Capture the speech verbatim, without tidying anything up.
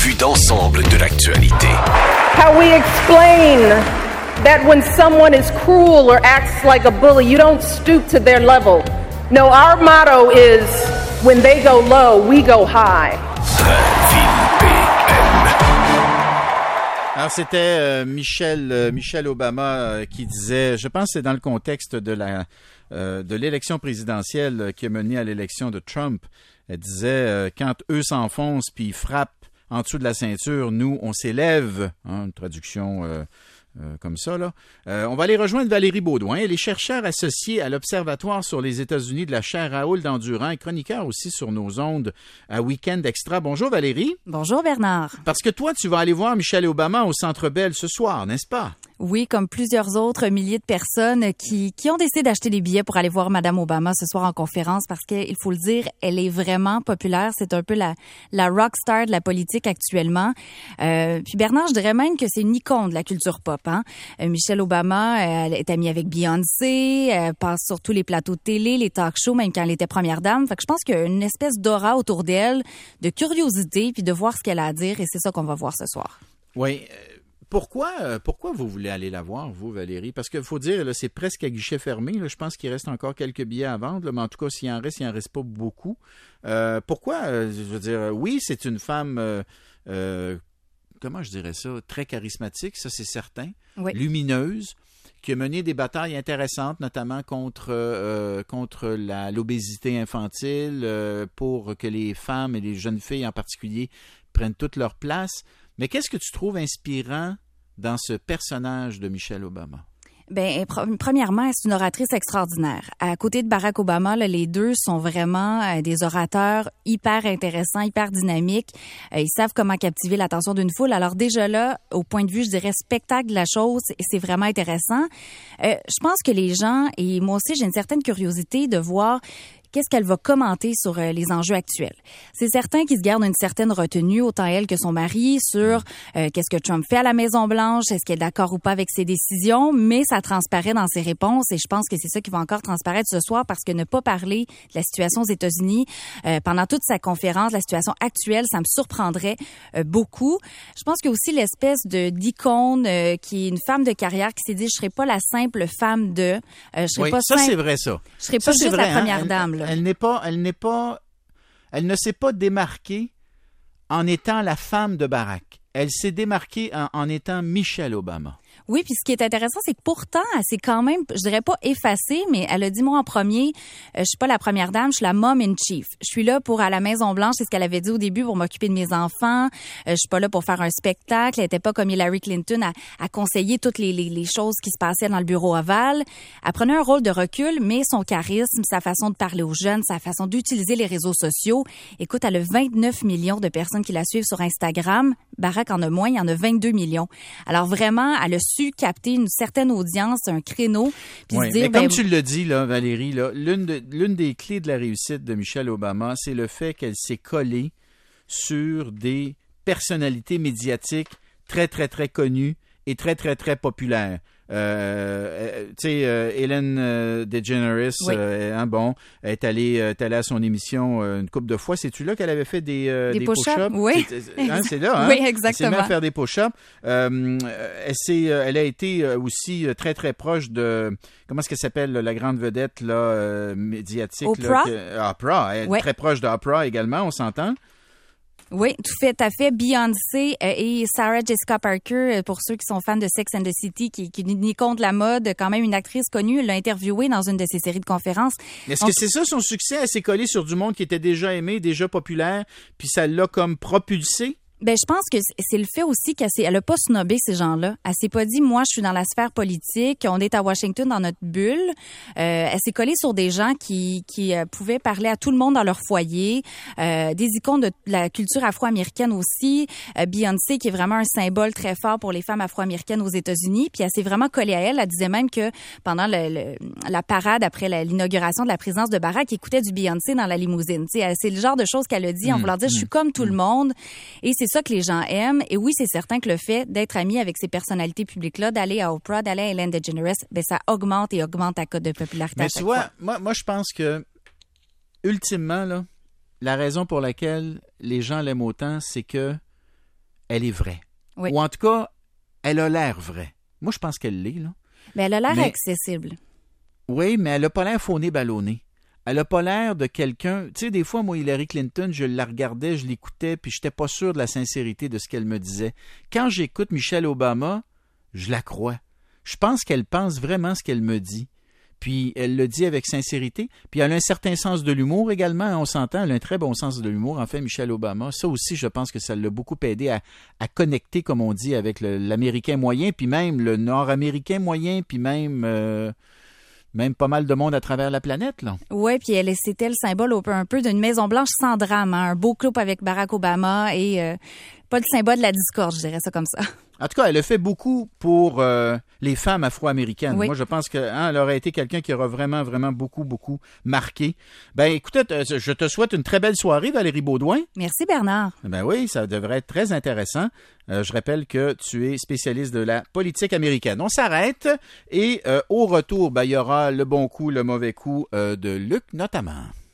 vue d'ensemble de l'actualité. How we explain that when someone is cruel or acts like a bully, you don't stoop to their level. No, our motto is, when they go low, we go high. Alors, c'était euh, Michelle, euh, Michelle Obama euh, qui disait, je pense que c'est dans le contexte de la euh, de l'élection présidentielle euh, qui a mené à l'élection de Trump. Elle disait, euh, quand eux s'enfoncent puis ils frappent en dessous de la ceinture, nous, on s'élève. Hein, une traduction euh, euh, comme ça, là. Euh, on va aller rejoindre Valérie Baudouin. Elle est chercheure associée à l'Observatoire sur les États-Unis de la chaire Raoul d'Endurant et chroniqueur aussi sur nos ondes à Week-end Extra. Bonjour Valérie. Bonjour Bernard. Parce que toi, tu vas aller voir Michelle Obama au Centre Bell ce soir, n'est-ce pas? Oui, comme plusieurs autres milliers de personnes qui, qui ont décidé d'acheter des billets pour aller voir Madame Obama ce soir en conférence parce qu'il faut le dire, elle est vraiment populaire. C'est un peu la, la rock star de la politique actuellement. Euh, puis Bernard, je dirais même que c'est une icône de la culture pop. Hein? Euh, Michelle Obama, elle est amie avec Beyoncé, elle passe sur tous les plateaux de télé, les talk shows, même quand elle était première dame. Fait que je pense qu'il y a une espèce d'aura autour d'elle, de curiosité, puis de voir ce qu'elle a à dire, et c'est ça qu'on va voir ce soir. Oui. Pourquoi, pourquoi vous voulez aller la voir, vous, Valérie? Parce qu'il faut dire, là, c'est presque à guichet fermé. Là. Je pense qu'il reste encore quelques billets à vendre, là, mais en tout cas, s'il en reste, il n'en reste pas beaucoup. Euh, pourquoi? Euh, je veux dire, oui, c'est une femme, euh, euh, comment je dirais ça, très charismatique, ça c'est certain, oui. Lumineuse, qui a mené des batailles intéressantes, notamment contre, euh, contre la, l'obésité infantile, euh, pour que les femmes et les jeunes filles en particulier prennent toute leur place. Mais qu'est-ce que tu trouves inspirant dans ce personnage de Michelle Obama? Bien, premièrement, c'est une oratrice extraordinaire. À côté de Barack Obama, là, les deux sont vraiment euh, des orateurs hyper intéressants, hyper dynamiques. Euh, ils savent comment captiver l'attention d'une foule. Alors déjà là, au point de vue, je dirais, spectacle de la chose, c'est vraiment intéressant. Euh, je pense que les gens, et moi aussi, j'ai une certaine curiosité de voir qu'est-ce qu'elle va commenter sur euh, les enjeux actuels. C'est certain qu'ils se gardent une certaine retenue, autant elle que son mari, sur euh, qu'est-ce que Trump fait à la Maison-Blanche, est-ce qu'elle est d'accord ou pas avec ses décisions, mais ça transparaît dans ses réponses et je pense que c'est ça qui va encore transparaître ce soir parce que ne pas parler de la situation aux États-Unis euh, pendant toute sa conférence, la situation actuelle, ça me surprendrait euh, beaucoup. Je pense qu'il y a aussi l'espèce de d'icône euh, qui est une femme de carrière qui s'est dit, je serai pas la simple femme de... Euh, je serai oui, pas ça simple, c'est vrai ça. Je serai ça, pas juste vrai, la première hein? dame, là. Elle n'est pas, elle n'est pas, elle ne s'est pas démarquée en étant la femme de Barack. Elle s'est démarquée en, en étant Michelle Obama. Oui, puis ce qui est intéressant, c'est que pourtant, elle s'est quand même, je dirais pas effacée, mais elle a dit, moi, en premier, euh, je suis pas la première dame, je suis la mom in chief. Je suis là pour, à la Maison-Blanche, c'est ce qu'elle avait dit au début, pour m'occuper de mes enfants. Euh, je suis pas là pour faire un spectacle. Elle était pas comme Hillary Clinton à, à conseiller toutes les, les, les choses qui se passaient dans le bureau ovale. Elle prenait un rôle de recul, mais son charisme, sa façon de parler aux jeunes, sa façon d'utiliser les réseaux sociaux. Écoute, elle a vingt-neuf millions de personnes qui la suivent sur Instagram. Barack en a moins, il y en a vingt-deux millions. Alors vraiment, elle a su capter une certaine audience, un créneau. Puis oui, se dire, mais ben, comme tu l'as dit, là, Valérie, là, l'une, de, l'une des clés de la réussite de Michelle Obama, c'est le fait qu'elle s'est collée sur des personnalités médiatiques très, très, très connues et très, très, très populaires. Euh, tu sais, euh, Ellen euh, DeGeneres, oui. euh, hein, bon, est allée, euh, est allée à son émission euh, une couple de fois. C'est-tu là qu'elle avait fait des, euh, des, des push-ups? push-ups? Oui. C'est, hein, c'est là, hein? Oui, exactement. Elle s'est mise à faire des push-ups. Euh, elle, s'est, elle a été aussi très, très proche de... Comment est-ce qu'elle s'appelle, la grande vedette là, euh, médiatique? Oprah? Là, que, Oprah. Elle est oui. très proche d'Oprah également, on s'entend? Oui, tout fait, à fait. Beyoncé euh, et Sarah Jessica Parker, pour ceux qui sont fans de Sex and the City, qui, qui est une icône de la mode, quand même une actrice connue, l'a interviewée dans une de ses séries de conférences. Est-ce Donc, que c'est ça son succès? Elle s'est collée sur du monde qui était déjà aimé, déjà populaire, puis ça l'a comme propulsé? Ben, je pense que c'est le fait aussi qu'elle s'est, elle a pas snobé ces gens-là. Elle s'est pas dit, moi, je suis dans la sphère politique, on est à Washington dans notre bulle. Euh, elle s'est collée sur des gens qui, qui euh, pouvaient parler à tout le monde dans leur foyer, euh, des icônes de la culture afro-américaine aussi. Euh, Beyoncé, qui est vraiment un symbole très fort pour les femmes afro-américaines aux États-Unis. Puis elle s'est vraiment collée à elle. Elle disait même que pendant le, le, la parade après la, l'inauguration de la présidence de Barack, elle écoutait du Beyoncé dans la limousine. T'sais, c'est le genre de choses qu'elle a dit en voulant dire, je suis comme tout le monde. Et c'est ça que les gens aiment. Et oui, c'est certain que le fait d'être ami avec ces personnalités publiques-là, d'aller à Oprah, d'aller à Ellen DeGeneres, ben ça augmente et augmente ta cote de popularité. Mais à tu chaque vois, fois. moi, moi, je pense que, ultimement, là, la raison pour laquelle les gens l'aiment autant, c'est que elle est vraie. Oui. Ou en tout cas, elle a l'air vraie. Moi, je pense qu'elle l'est, là. Mais elle a l'air Mais- accessible. Oui, mais elle n'a pas l'air fauné ballonné. Elle n'a pas l'air de quelqu'un... Tu sais, des fois, moi, Hillary Clinton, je la regardais, je l'écoutais, puis je n'étais pas sûr de la sincérité de ce qu'elle me disait. Quand j'écoute Michelle Obama, je la crois. Je pense qu'elle pense vraiment ce qu'elle me dit. Puis elle le dit avec sincérité. Puis elle a un certain sens de l'humour également, on s'entend. Elle a un très bon sens de l'humour, en fait, Michelle Obama. Ça aussi, je pense que ça l'a beaucoup aidé à, à connecter, comme on dit, avec le- l'Américain moyen, puis même le Nord-Américain moyen, puis même... euh, Même pas mal de monde à travers la planète, là. Oui, puis elle c'était le symbole un peu, un peu d'une Maison-Blanche sans drame, hein, un beau couple avec Barack Obama et euh, pas le symbole de la discorde, je dirais ça comme ça. En tout cas, elle a fait beaucoup pour euh, les femmes afro-américaines. Oui. Moi, je pense qu'elle hein, aurait été quelqu'un qui aura vraiment, vraiment beaucoup, beaucoup marqué. Ben, écoutez, t- je te souhaite une très belle soirée, Valérie Baudouin. Merci Bernard. Ben oui, ça devrait être très intéressant. Euh, je rappelle que tu es spécialiste de la politique américaine. On s'arrête et euh, au retour, ben, il y aura le bon coup, le mauvais coup euh, de Luc notamment.